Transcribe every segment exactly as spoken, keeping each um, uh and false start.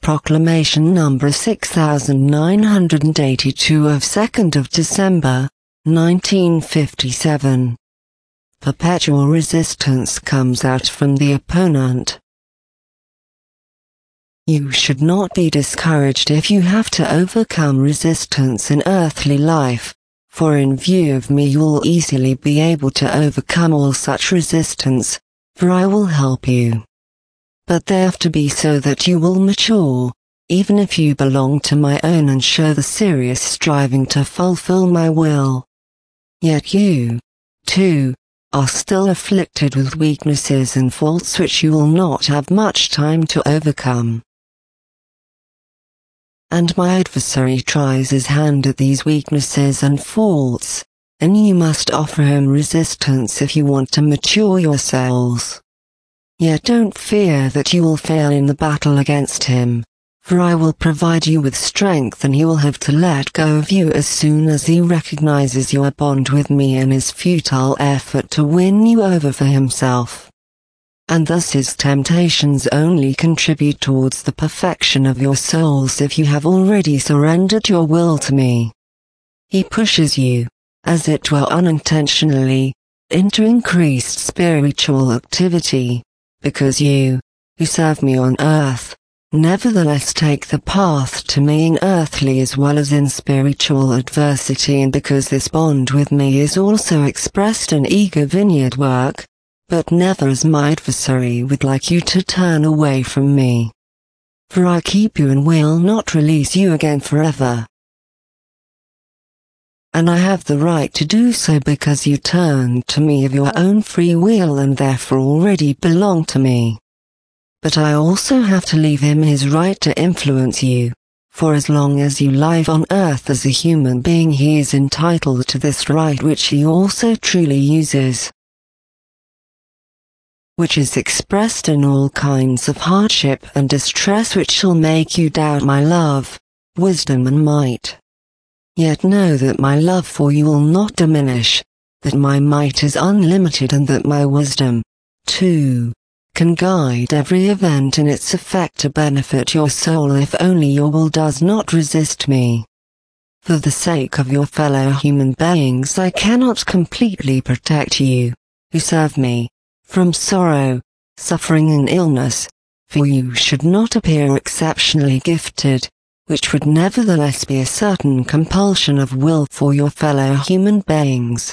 Proclamation number six thousand nine hundred eighty-two of second of December, nineteen fifty-seven. Perpetual resistance comes out from the opponent. You should not be discouraged if you have to overcome resistance in earthly life, for in view of me you will easily be able to overcome all such resistance, for I will help you. But they have to be so that you will mature, even if you belong to my own and show the serious striving to fulfill my will. Yet you, too, are still afflicted with weaknesses and faults which you will not have much time to overcome. And my adversary tries his hand at these weaknesses and faults, and you must offer him resistance if you want to mature your souls. Yet don't fear that you will fail in the battle against him, for I will provide you with strength and he will have to let go of you as soon as he recognizes your bond with me in his futile effort to win you over for himself. And thus his temptations only contribute towards the perfection of your souls if you have already surrendered your will to me. He pushes you, as it were unintentionally, into increased spiritual activity, because you, who serve me on earth, nevertheless take the path to me in earthly as well as in spiritual adversity, and because this bond with me is also expressed in eager vineyard work, but never as my adversary would like you to turn away from me. For I keep you and will not release you again forever. And I have the right to do so because you turned to me of your own free will and therefore already belong to me. But I also have to leave him his right to influence you, for as long as you live on earth as a human being he is entitled to this right, which he also truly uses, which is expressed in all kinds of hardship and distress which shall make you doubt my love, wisdom and might. Yet know that my love for you will not diminish, that my might is unlimited and that my wisdom, too, can guide every event in its effect to benefit your soul if only your will does not resist me. For the sake of your fellow human beings I cannot completely protect you, who serve me, from sorrow, suffering and illness, for you should not appear exceptionally gifted, which would nevertheless be a certain compulsion of will for your fellow human beings.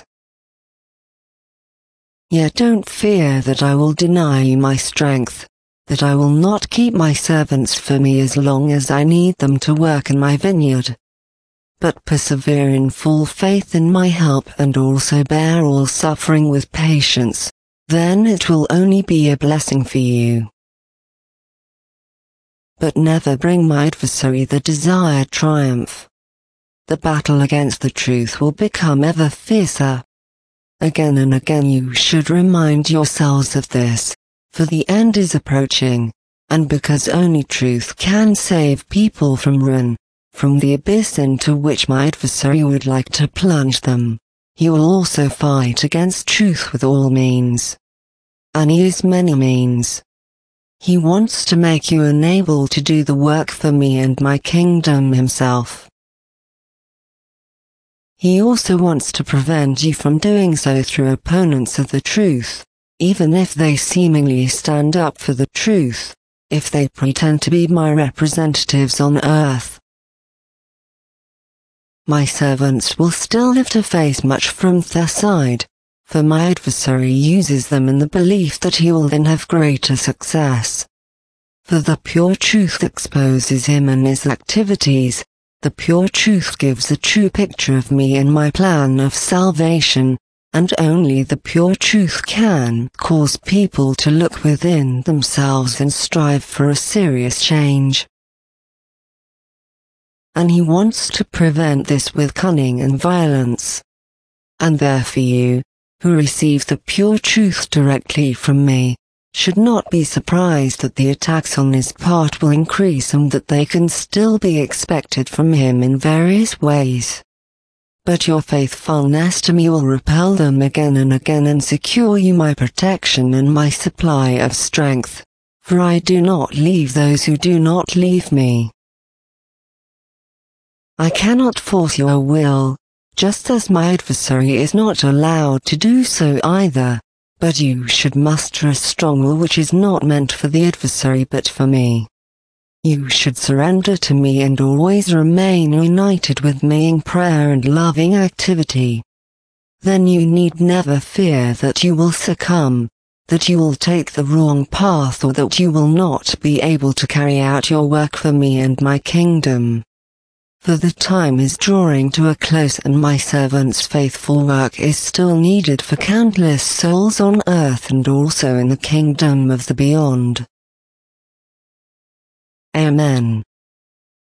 Yet don't fear that I will deny you my strength, that I will not keep my servants for me as long as I need them to work in my vineyard. But persevere in full faith in my help and also bear all suffering with patience, then it will only be a blessing for you. But never bring my adversary the desired triumph. The battle against the truth will become ever fiercer. Again and again you should remind yourselves of this, for the end is approaching, and because only truth can save people from ruin, from the abyss into which my adversary would like to plunge them, he will also fight against truth with all means. And he uses many means. He wants to make you unable to do the work for me and my kingdom himself. He also wants to prevent you from doing so through opponents of the truth, even if they seemingly stand up for the truth, if they pretend to be my representatives on earth. My servants will still have to face much from their side, for my adversary uses them in the belief that he will then have greater success. For the pure truth exposes him and his activities, the pure truth gives a true picture of me and my plan of salvation, and only the pure truth can cause people to look within themselves and strive for a serious change. And he wants to prevent this with cunning and violence. And therefore you, who receive the pure truth directly from me, should not be surprised that the attacks on his part will increase and that they can still be expected from him in various ways. But your faithfulness to me will repel them again and again and secure you my protection and my supply of strength, for I do not leave those who do not leave me. I cannot force your will, just as my adversary is not allowed to do so either, but you should muster a strong will which is not meant for the adversary but for me. You should surrender to me and always remain united with me in prayer and loving activity. Then you need never fear that you will succumb, that you will take the wrong path, or that you will not be able to carry out your work for me and my kingdom. For the time is drawing to a close, and my servant's faithful work is still needed for countless souls on earth and also in the kingdom of the beyond. Amen.